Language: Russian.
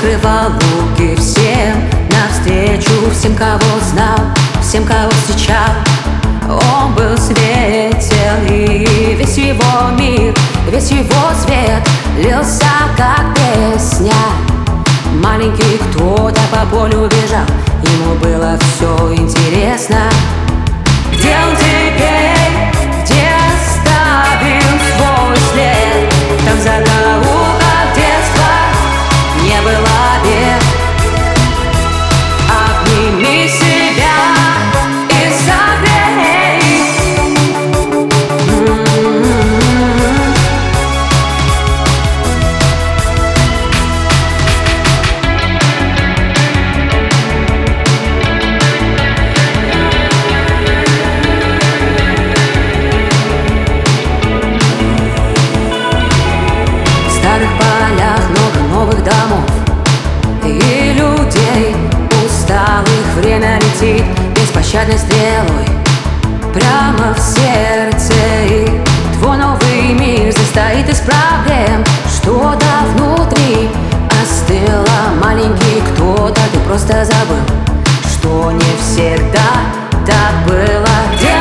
Открывал руки всем навстречу, всем, кого знал, всем, кого встречал. Он был светел, и весь его мир, весь его свет лился, как песня. Маленький кто-то по полю бежал, ему было все интересно. Где он теперь, где оставил свой след? Там в закоулках детства не было бед. Обними себя и согрей. В старых полях много новых домов и людей усталых. Время летит беспощадной стрелой прямо в сердце, и твой новый мир состоит из проблем. Что-то внутри остыло, маленький кто-то, ты просто забыл, что не всегда так было.